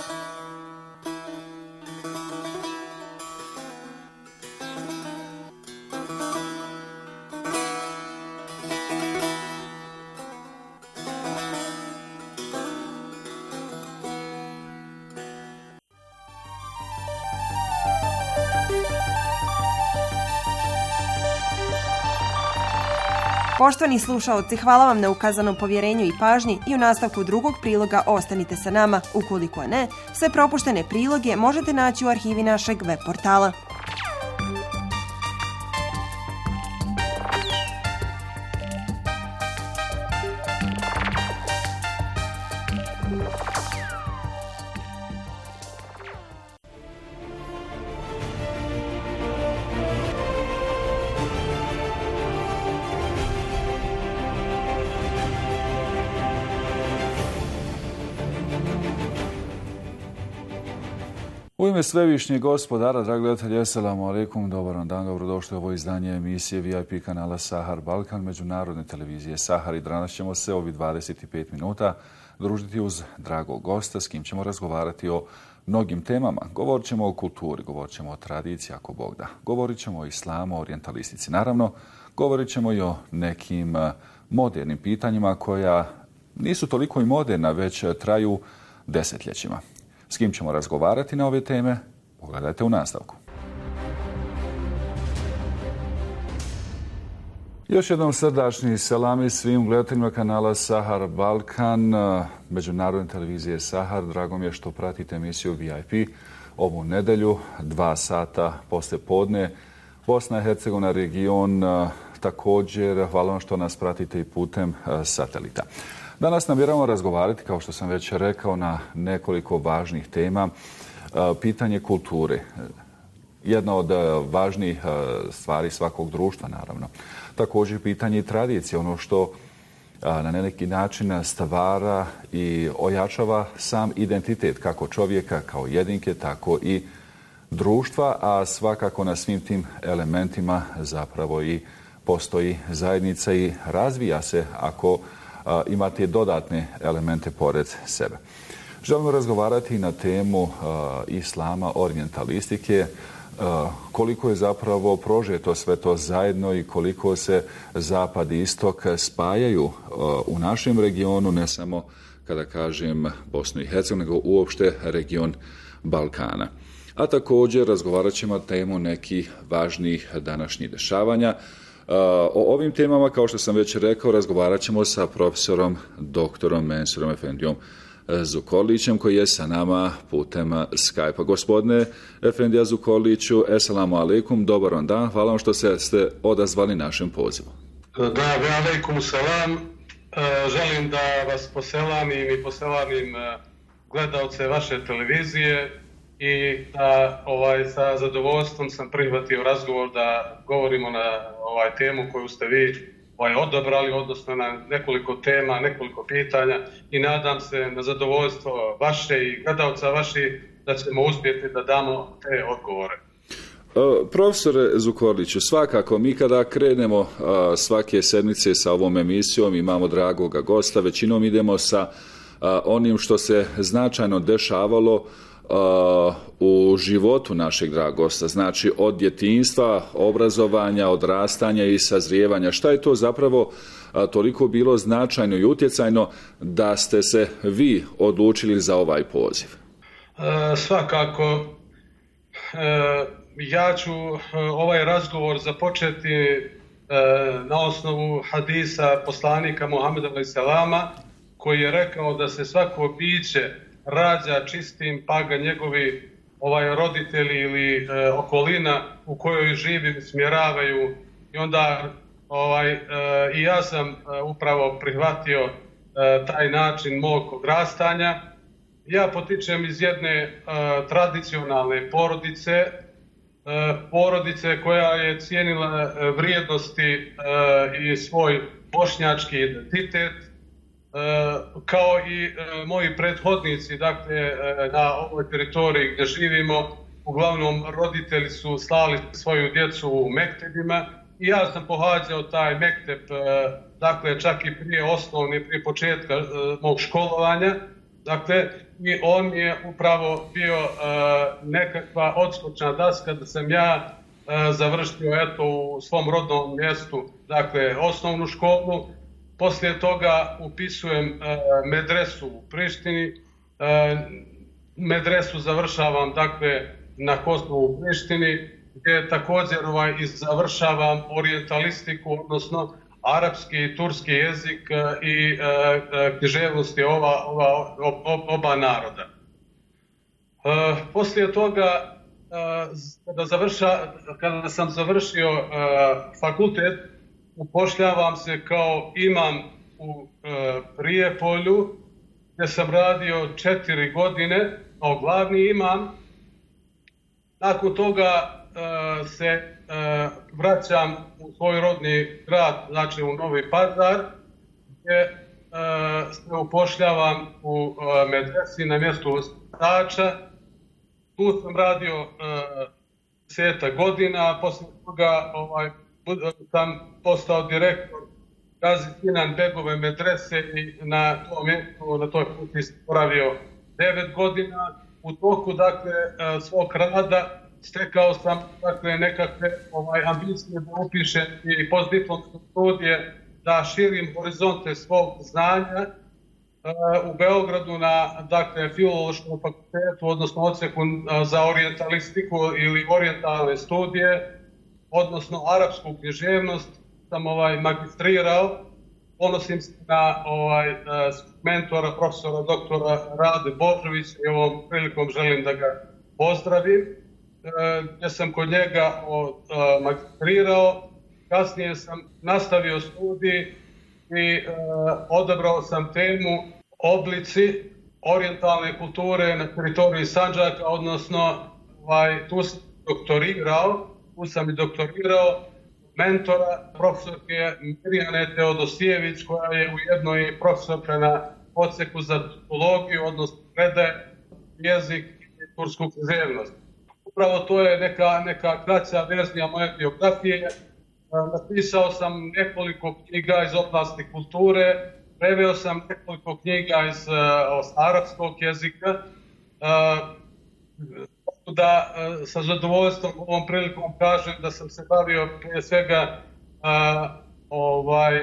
Poštovani slušaoci, hvala vam na ukazanom povjerenju i pažnji i u nastavku drugog priloga ostanite sa nama. Ukoliko ne, sve propuštene priloge možete naći u arhivi našeg web portala. U ime Svevišnjeg gospodara, dragi gledatelji, assalamu alaikum, dobar dan, dobrodošli u ovo izdanje emisije V I P kanala Sahar Balkan, međunarodne televizije Sahar, i danas ćemo se ovih dvadeset pet minuta družiti uz dragog gosta s kim ćemo razgovarati o mnogim temama. Govorit ćemo o kulturi, govorit ćemo o tradiciji, ako Bog da. Govorit ćemo o islamu, o orijentalistici. Naravno, govorit ćemo i o nekim modernim pitanjima koja nisu toliko i moderna, već traju desetljećima. S kim ćemo razgovarati na ove teme? Pogledajte u nastavku. Još jednom srdačni selami svim gledateljima kanala Sahar Balkan, međunarodne televizije Sahar. Drago mi je što pratite emisiju V I P ovu nedelju, dva sata poslije podne. Bosna i Hercegovina, region, također hvala vam što nas pratite i putem satelita. Danas namjeravamo razgovarati, kao što sam već rekao, na nekoliko važnih tema. Pitanje kulture. Jedna od važnijih stvari svakog društva, naravno. Također pitanje tradicije, ono što na neki način stvara i ojačava sam identitet kako čovjeka, kao jedinke, tako i društva, a svakako na svim tim elementima zapravo i postoji zajednica i razvija se ako a, imate dodatne elemente pored sebe. Želimo razgovarati na temu a, islama, orijentalistike, a, koliko je zapravo prožeto sve to zajedno i koliko se zapad i istok spajaju a, u našem regionu, ne samo kada kažem Bosnu i Hercegovinu, nego uopšte region Balkana. A također razgovarat ćemo o temu nekih važnih današnjih dešavanja. O ovim temama, kao što sam već rekao, razgovarat ćemo sa profesorom doktorom Mensurom Efendijom Zukorlićem, koji je sa nama putem Skype-a. Gospodine Efendija Zukorliću, eselamu alaikum, dobar vam dan, hvala vam što se, ste odazvali našem pozivu. Da, ve alaikum salam, želim da vas poselamim i poselanim gledalce vaše televizije i da ovaj, sa zadovoljstvom sam prihvatio razgovor da govorimo na ovaj temu koju ste vi ovaj, odabrali, odnosno na nekoliko tema, nekoliko pitanja i nadam se na zadovoljstvo vaše i gledalca vaši da ćemo uspjeti da damo te odgovore. Profesore Zukorliću, svakako mi kada krenemo svake sedmice sa ovom emisijom imamo dragoga gosta, većinom idemo sa onim što se značajno dešavalo u životu našeg dragog gosta, znači od djetinjstva, obrazovanja, odrastanja i sazrijevanja. Šta je to zapravo toliko bilo značajno i utjecajno da ste se vi odlučili za ovaj poziv? E, svakako, e, ja ću ovaj razgovor započeti e, na osnovu hadisa poslanika Muhameda alejhi selama, koji je rekao da se svako biće rađa čistim, pa ga njegovi ovaj, roditelji ili e, okolina u kojoj živi smjeravaju. I onda ovaj, e, i ja sam e, upravo prihvatio e, taj način mog odrastanja. Ja potičem iz jedne e, tradicionalne porodice, e, porodice koja je cijenila vrijednosti e, i svoj bošnjački identitet, kao i moji prethodnici, dakle, na ovoj teritoriji gdje živimo, uglavnom roditelji su slali svoju djecu u mektebima i ja sam pohađao taj mekteb, dakle, čak i prije osnovne, prije početka mog školovanja, dakle, i on je upravo bio nekakva odskočna daska da sam ja završio, eto, u svom rodnom mjestu, dakle, osnovnu školu. Poslije toga upisujem e, medresu u Prištini, e, medresu završavam dakle na Kosovu u Prištini, gdje također ovaj, i završavam orijentalistiku, odnosno arapski i turski jezik e, i e, e, književnosti ova, ova, ob, oba naroda. E, poslije toga, e, kada, završa, kada sam završio e, fakultet, upošljavam se kao imam u e, Prijepolju, gdje sam radio četiri godine kao glavni imam. Nakon toga e, se e, vraćam u svoj rodni grad, znači u Novi Pazar, gdje e, se upošljavam u e, medresi na mjestu stača. Tu sam radio e, deseta godina, poslije toga ovaj, sam postao direktor Gazi Sinan Begove medrese i na tom mjestu, na toj puti sam boravio devet godina. U toku, dakle, svog rada stekao sam, dakle, nekakve ovaj, ambicije da upišem i postdiplomske studije, da širim horizonte svog znanja u Beogradu na, dakle, Filološkom fakultetu, odnosno odseku za orijentalistiku ili orijentalne studije, odnosno arapsku književnost, sam ovaj, magistrirao. Ponosim se na ovaj, mentora, profesora, doktora Rade Božovića i ovom prilikom želim da ga pozdravim. gdje sam kod njega magistrirao. Kasnije sam nastavio studij i odabrao sam temu oblici orijentalne kulture na teritoriji Sandžaka, odnosno ovaj, tu sam doktorirao, tu sam i doktorirao mentora profesorke Mirjane Teodosijević, koja je ujedno i profesorka na odseku za turkologiju, odnosno predaje jezik i tursku književnost. Upravo to je neka, neka kraća verzija moje biografije. Napisao sam nekoliko knjiga iz oblasti kulture, preveo sam nekoliko knjiga iz uh, arapskog jezika. Uh, da uh, sa zadovoljstvom ovom prilikom kažem da sam se bavio prije svega uh, ovaj,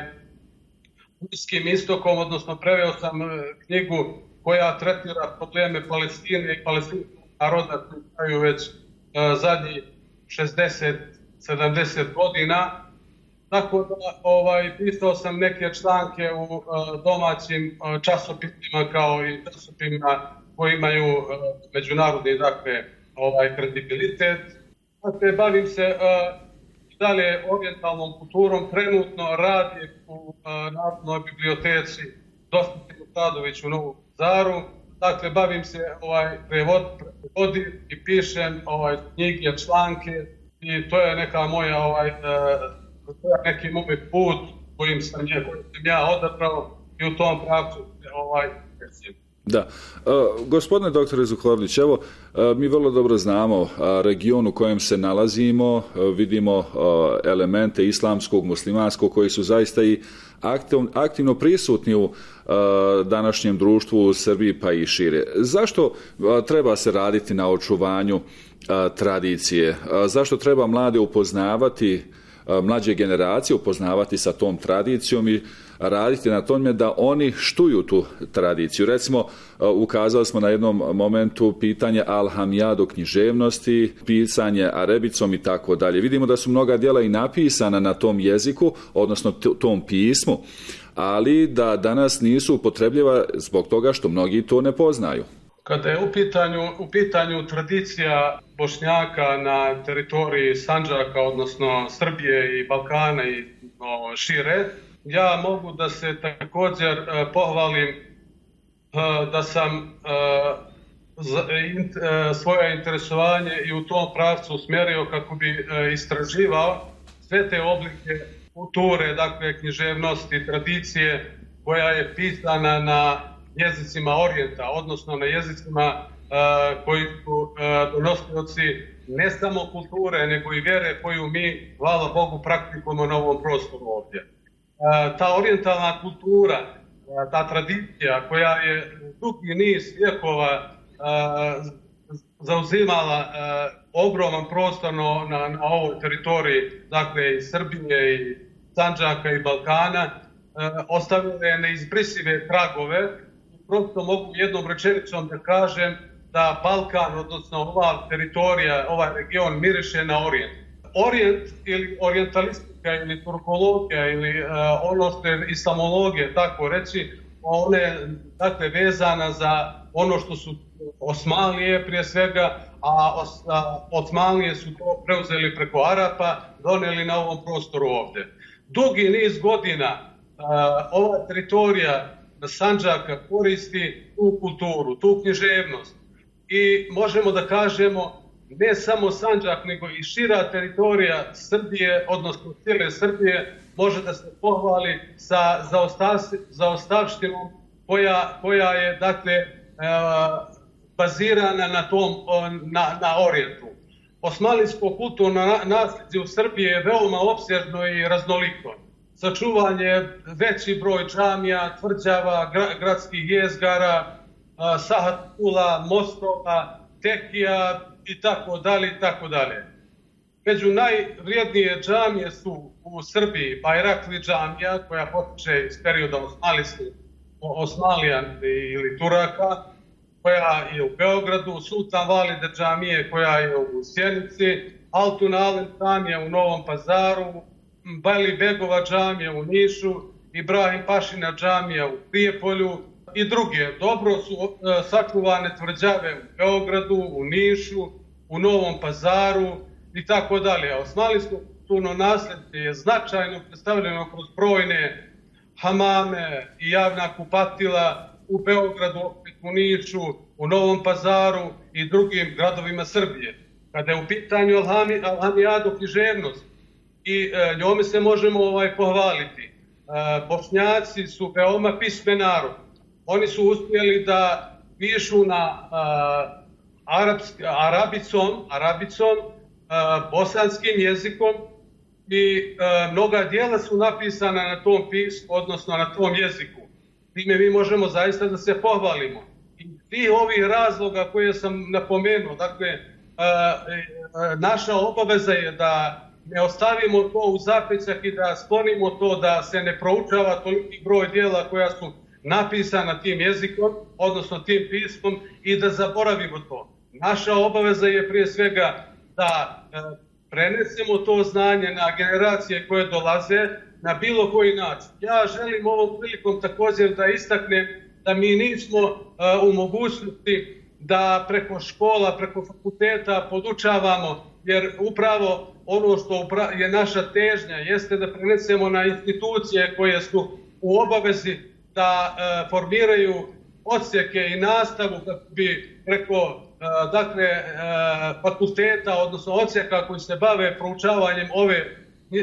Bliskim istokom, odnosno preveo sam uh, knjigu koja tretira probleme Palestine i palestinskog naroda koji traju već uh, zadnjih šezdeset sedamdeset godina. Tako da ovaj, pisao sam neke članke u uh, domaćim uh, časopisima kao i časopisima koji imaju uh, međunarodni dakle, ovaj, kredibilitet. Dakle, bavim se uh, dalje orijentalnom kulturom. Trenutno radim u uh, Narodnoj biblioteci Dositej Tadović u Novom Pazaru. Dakle, bavim se ovaj, prevod, prevodim i pišem ovaj, knjige, članke i to je neka moja ovaj, uh, to je neki moj put kojim sam, je, kojim sam ja odabrao i u tom pravcu ovaj, recimo. Da. E, gospodine doktore Zukorlić, evo, e, mi vrlo dobro znamo a, region u kojem se nalazimo, e, vidimo e, elemente islamskog, muslimanskog koji su zaista i aktiv, aktivno prisutni u e, današnjem društvu u Srbiji pa i šire. Zašto e, treba se raditi na očuvanju e, tradicije? E, zašto treba mlade upoznavati, mlađe generacije upoznavati sa tom tradicijom i raditi na tome da oni štuju tu tradiciju? Recimo, ukazali smo na jednom momentu pitanje alhamijadu književnosti, pisanje arabicom i tako dalje. Vidimo da su mnoga djela i napisana na tom jeziku, odnosno tom pismu, ali da danas nisu upotrebljiva zbog toga što mnogi to ne poznaju. Kada je u pitanju, u pitanju tradicija Bošnjaka na teritoriji Sandžaka, odnosno Srbije i Balkana i no, šire, ja mogu da se također uh, pohvalim uh, da sam uh, za, in, uh, svoje interesovanje i u tom pravcu usmjerio kako bi uh, istraživao sve te oblike kulture, dakle književnosti, tradicije koja je pisana na jezicima Orijenta, odnosno na jezicima uh, koji su uh, donosioci ne samo kulture, nego i vjere koju mi, hvala Bogu, praktikujemo na ovom prostoru ovdje. Uh, ta orijentalna kultura, uh, ta tradicija koja je dugi niz vjekova uh, zauzimala uh, ogroman prostor na, na ovoj teritoriji, dakle i Srbije i Sandžaka i Balkana, uh, ostavile je neizbrisive tragove. Prosto mogu jednom rečenicom da kažem da Balkan, odnosno ova teritorija, ovaj region miriše na Orijent. Orijent ili orijentalistika ili turkologija ili uh, ono što je islamologija, tako reći, ona je dakle, vezana za ono što su Osmanlije prije svega, a, os, a Osmanlije su to preuzeli preko Arapa, doneli na ovom prostoru ovdje. Dugi niz godina uh, ova teritorija Sandžaka koristi tu kulturu, tu književnost i možemo da kažemo ne samo Sandžak nego i šira teritorija Srbije, odnosno cijele Srbije može da se pohvali sa zaostavštinom koja, koja je dakle bazirana na tom na, na Orijentu. Osmanlijsko kulturno nasljeđe u Srbiji je veoma opsežno i raznoliko. Sačuvanje veći broj džamija, tvrđava, gradskih jezgara, sahatula, mostova, tekija i tako dalje i tako dalje. Među najvrijednije džamije su u Srbiji Bajrakli džamija koja potiče iz perioda Osmanlijskih, Osmalijan ili Turaka, koja je u Beogradu, Sultan Valide džamije koja je u Sjenici, Altun Alem džamija u Novom Pazaru, Bali Begova džamija u Nišu, Ibrahim Pašina džamija u Prijepolju i druge. Dobro su uh, sačuvane tvrđave u Beogradu, u Nišu, u Novom Pazaru i tako dalje. Osmanlijsko kulturno nasljeđe je značajno predstavljeno kroz brojne hamame i javna kupatila u Beogradu, u Nišu, u Novom Pazaru i drugim gradovima Srbije. Kada je u pitanju Alhamijado književnost i e, njome se možemo ovaj, pohvaliti. E, Bošnjaci su veoma pismen narod. Oni su uspjeli da pišu na a, arapski, arabicom, arabicom a, bosanskim jezikom i a, mnoga djela su napisana na tom pismu, odnosno na tom jeziku. Time mi možemo zaista da se pohvalimo. I tih ovih razloga koje sam napomenuo, dakle, a, a, naša obaveza je da ne ostavimo to u zapećak i da sklonimo to da se ne proučava toliki broj djela koja su napisana tim jezikom, odnosno tim pismom i da zaboravimo to. Naša obaveza je prije svega da e, prenesemo to znanje na generacije koje dolaze na bilo koji način. Ja želim ovom prilikom također da istaknem da mi nismo e, u mogućnosti da preko škola, preko fakulteta podučavamo, jer upravo ono što je naša težnja jeste da prenesemo na institucije koje su u obavezi da e, formiraju odsjeke i nastavu kako bi preko e, dakle, e, fakulteta, odnosno odsjeka koji se bave proučavanjem ove e,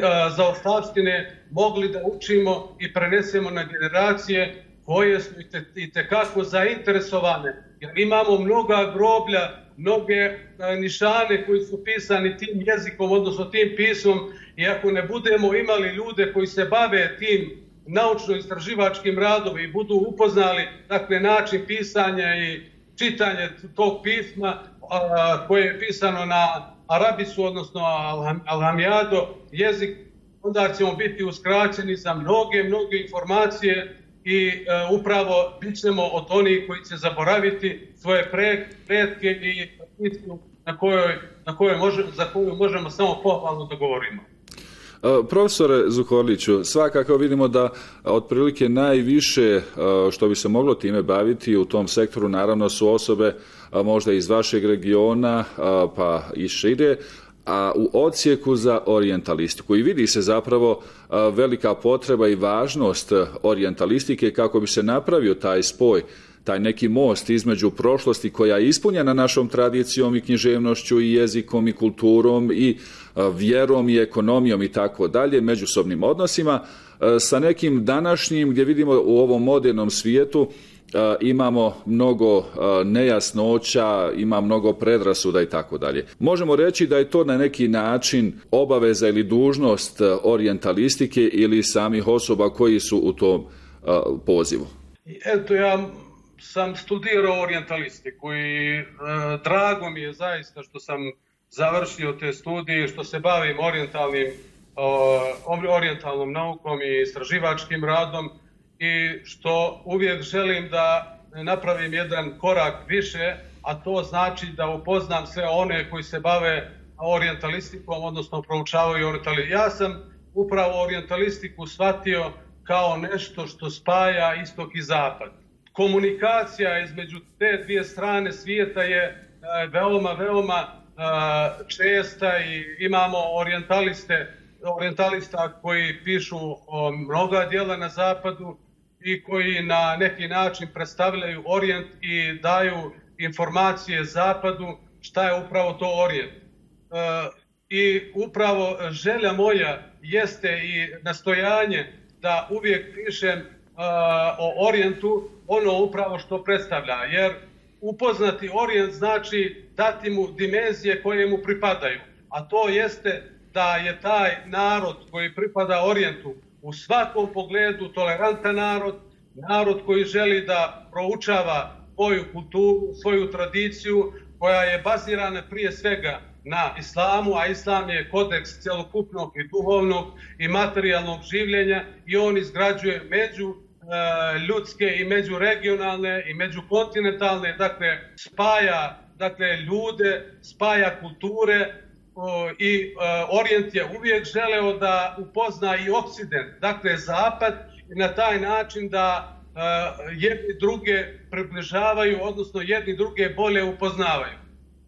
zaostavštine mogli da učimo i prenesemo na generacije koje su i tekako zainteresovane. Jer imamo mnoga groblja, mnoge e, nišane koji su pisani tim jezikom, odnosno tim pismom, i ako ne budemo imali ljude koji se bave tim naučno-istraživačkim radom i budu upoznali dakle, način pisanja i čitanja tog pisma a, koje je pisano na arabisu, odnosno alhamijado jezik, onda ćemo biti uskraćeni za mnoge, mnoge informacije i a, upravo bit ćemo od onih koji će zaboraviti svoje pre, pretke i na kojoj, na kojoj može, za koju možemo samo pohvalno da govorimo. Profesore Zukorliću, svakako vidimo da otprilike najviše što bi se moglo time baviti u tom sektoru naravno su osobe možda iz vašeg regiona pa i šire, a u odsjeku za orijentalistiku. I vidi se zapravo velika potreba i važnost orijentalistike kako bi se napravio taj spoj, taj neki most između prošlosti koja je ispunjena našom tradicijom i književnošću i jezikom i kulturom i vjerom i ekonomijom i tako dalje, međusobnim odnosima, sa nekim današnjim gdje vidimo u ovom modernom svijetu imamo mnogo nejasnoća, ima mnogo predrasuda i tako dalje. Možemo reći da je to na neki način obaveza ili dužnost orijentalistike ili samih osoba koji su u tom pozivu. Eto, ja sam studirao orijentalistiku i e, drago mi je zaista što sam završio te studije, što se bavim orijentalnim, o, orijentalnom naukom i istraživačkim radom i što uvijek želim da napravim jedan korak više, a to znači da upoznam sve one koji se bave orijentalistikom, odnosno proučavaju orijentalistiku. Ja sam upravo orijentalistiku shvatio kao nešto što spaja istok i zapad. Komunikacija između te dvije strane svijeta je veoma, veoma česta i imamo orijentaliste, orijentalista koji pišu mnoga djela na zapadu i koji na neki način predstavljaju orijent i daju informacije zapadu šta je upravo to orijent. I upravo želja moja jeste i nastojanje da uvijek pišem o orijentu ono upravo što predstavlja, jer upoznati orijent znači dati mu dimenzije koje mu pripadaju, a to jeste da je taj narod koji pripada orijentu u svakom pogledu tolerantan narod, narod koji želi da proučava svoju kulturu, svoju tradiciju koja je bazirana prije svega na islamu, a islam je kodeks cjelokupnog i duhovnog i materijalnog življenja i on izgrađuje među ljudske i međuregionalne i međukontinentalne, dakle spaja dakle ljude, spaja kulture i orijent je uvijek želeo da upozna i okcident, dakle zapad, i na taj način da jedni druge približavaju, odnosno jedni druge bolje upoznavaju.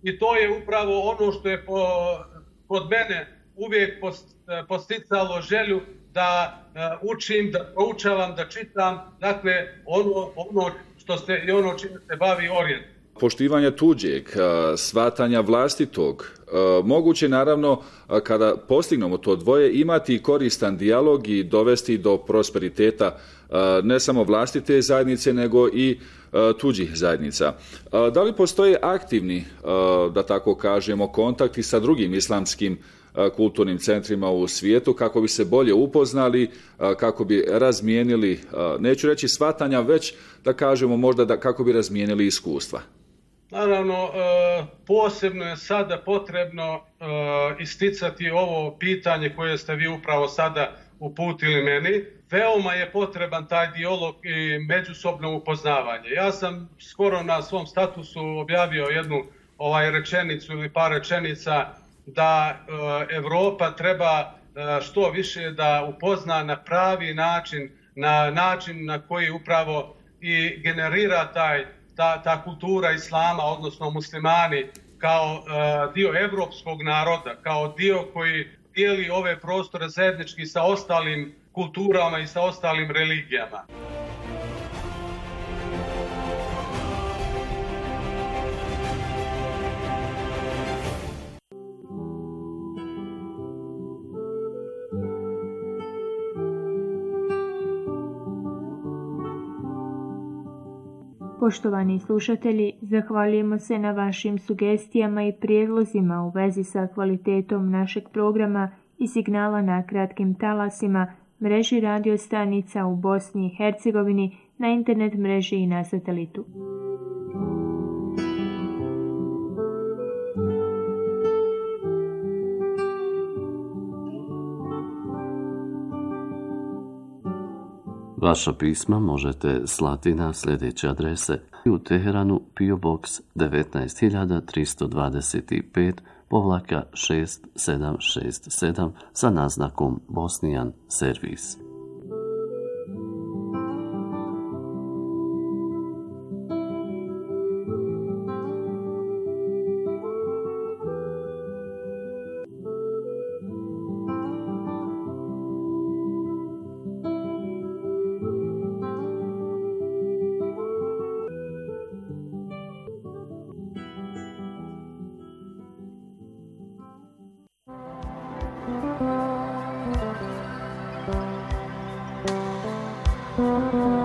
i to je upravo ono što je po, kod mene uvijek posticalo želju da uh, učim, da proučavam, da čitam, dakle ono, ono što ste i ono čime se bavi Orijent. Poštivanja tuđeg, shvatanja vlastitog, moguće naravno kada postignemo to dvoje imati koristan dijalog i dovesti do prosperiteta ne samo vlastite zajednice nego i tuđih zajednica. Da li postoje aktivni, da tako kažemo, kontakti sa drugim islamskim kulturnim centrima u svijetu kako bi se bolje upoznali, kako bi razmijenili, neću reći shvatanja, već da kažemo možda da kako bi razmijenili iskustva? Naravno, posebno je sada potrebno isticati ovo pitanje koje ste vi upravo sada uputili meni. Veoma je potreban taj dijalog i međusobno upoznavanje. Ja sam skoro na svom statusu objavio jednu ovaj rečenicu ili par rečenica da Europa treba što više da upozna na pravi način, na način na koji upravo i generira taj Ta, ta kultura islama, odnosno muslimani, kao uh, dio evropskog naroda, kao dio koji dijeli ove prostore zajednički sa ostalim kulturama i sa ostalim religijama. Poštovani slušatelji, zahvaljujemo se na vašim sugestijama i prijedlozima u vezi sa kvalitetom našeg programa i signala na kratkim talasima, mreži radio stanica u Bosni i Hercegovini, na internet mreži i na satelitu. Vaša pisma možete slati na sljedeće adrese: u Teheranu P O Box devetnaest hiljada tristo dvadeset pet povlaka šest sedam šest sedam sa naznakom Bosnian Servis. Thank you.